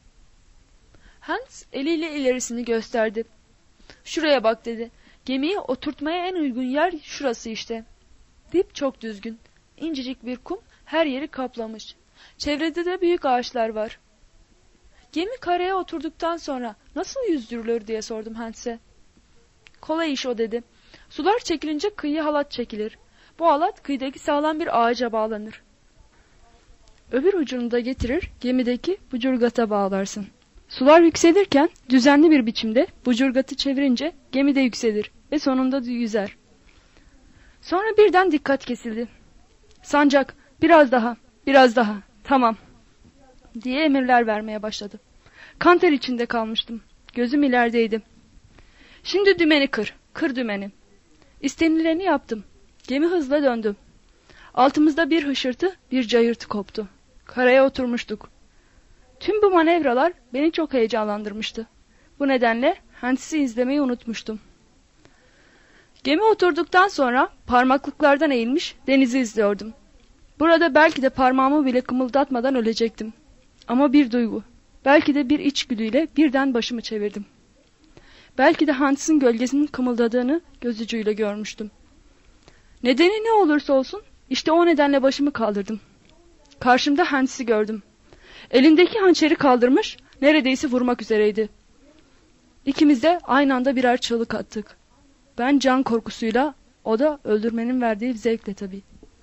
Hans eliyle ilerisini gösterdi. Şuraya bak dedi. Gemiyi oturtmaya en uygun yer şurası işte. Dip çok düzgün. İncecik bir kum her yeri kaplamış. Çevrede de büyük ağaçlar var. Gemi karaya oturduktan sonra nasıl yüzdürülür diye sordum Hans'e. Kolay iş o dedi. Sular çekilince kıyıya halat çekilir. Bu halat kıyıdaki sağlam bir ağaca bağlanır. Öbür ucunu da getirir gemideki bucurgata bağlarsın. Sular yükselirken düzenli bir biçimde bucurgatı çevirince gemi de yükselir ve sonunda yüzer. Sonra birden dikkat kesildi. Sancak, biraz daha, biraz daha, tamam diye emirler vermeye başladı. Kanter içinde kalmıştım. Gözüm ilerideydi. Şimdi dümeni kır, kır dümeni. İstenileni yaptım. Gemi hızla döndü. Altımızda bir hışırtı, bir cayırtı koptu. Karaya oturmuştuk. Tüm bu manevralar beni çok heyecanlandırmıştı. Bu nedenle Hans'i izlemeyi unutmuştum. Gemi oturduktan sonra parmaklıklardan eğilmiş denizi izliyordum. Burada belki de parmağımı bile kımıldatmadan ölecektim. Ama bir duygu, belki de bir içgüdüyle birden başımı çevirdim. Belki de Hans'ın gölgesinin kımıldadığını göz ucuyla görmüştüm. Nedeni ne olursa olsun işte o nedenle başımı kaldırdım. Karşımda Hans'i gördüm. Elindeki hançeri kaldırmış, neredeyse vurmak üzereydi. İkimiz de aynı anda birer çığlık attık. Ben can korkusuyla, o da öldürmenin verdiği zevkle tabii.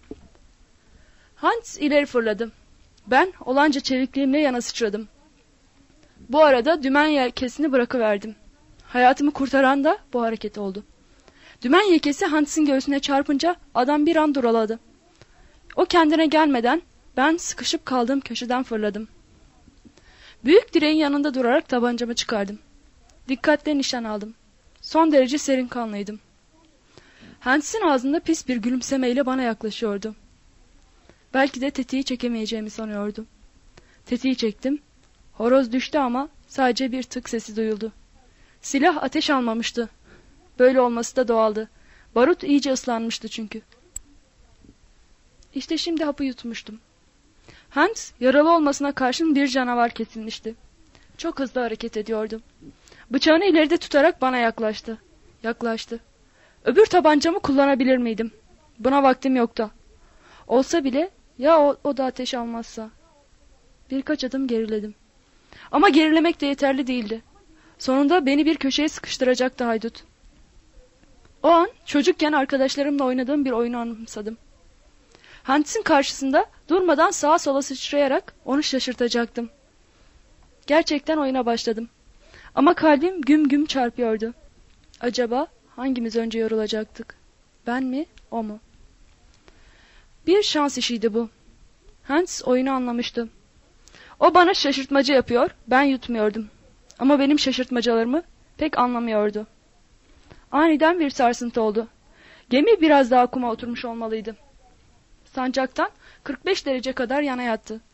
Hans ileri fırladı. Ben olanca çevikliğimle yana sıçradım. Bu arada dümen yelkesini bırakıverdim. Hayatımı kurtaran da bu hareket oldu. Dümen yekesi Hans'in göğsüne çarpınca adam bir an duraladı. O kendine gelmeden ben sıkışıp kaldığım köşeden fırladım. Büyük direğin yanında durarak tabancamı çıkardım. Dikkatle nişan aldım. Son derece serin kanlıydım. Hans'in ağzında pis bir gülümsemeyle bana yaklaşıyordu. Belki de tetiği çekemeyeceğimi sanıyordu. Tetiği çektim. Horoz düştü ama sadece bir tık sesi duyuldu. Silah ateş almamıştı. Böyle olması da doğaldı. Barut iyice ıslanmıştı çünkü. İşte şimdi hapı yutmuştum. Hans yaralı olmasına karşın bir canavar kesilmişti. Çok hızlı hareket ediyordu. Bıçağını ileride tutarak bana yaklaştı. Yaklaştı. Öbür tabancamı kullanabilir miydim? Buna vaktim yoktu. Olsa bile ya o da ateş almazsa. Birkaç adım geriledim. Ama gerilemek de yeterli değildi. Sonunda beni bir köşeye sıkıştıracaktı haydut. O an çocukken arkadaşlarımla oynadığım bir oyunu anımsadım. Hans'in karşısında durmadan sağa sola sıçrayarak onu şaşırtacaktım. Gerçekten oyuna başladım. Ama kalbim güm güm çarpıyordu. Acaba hangimiz önce yorulacaktık? Ben mi, o mu? Bir şans işiydi bu. Hans oyunu anlamıştı. O bana şaşırtmaca yapıyor, ben yutmuyordum. Ama benim şaşırtmacalarımı pek anlamıyordu. Aniden bir sarsıntı oldu. Gemi biraz daha kuma oturmuş olmalıydı. Sancaktan 45 derece kadar yana yattı.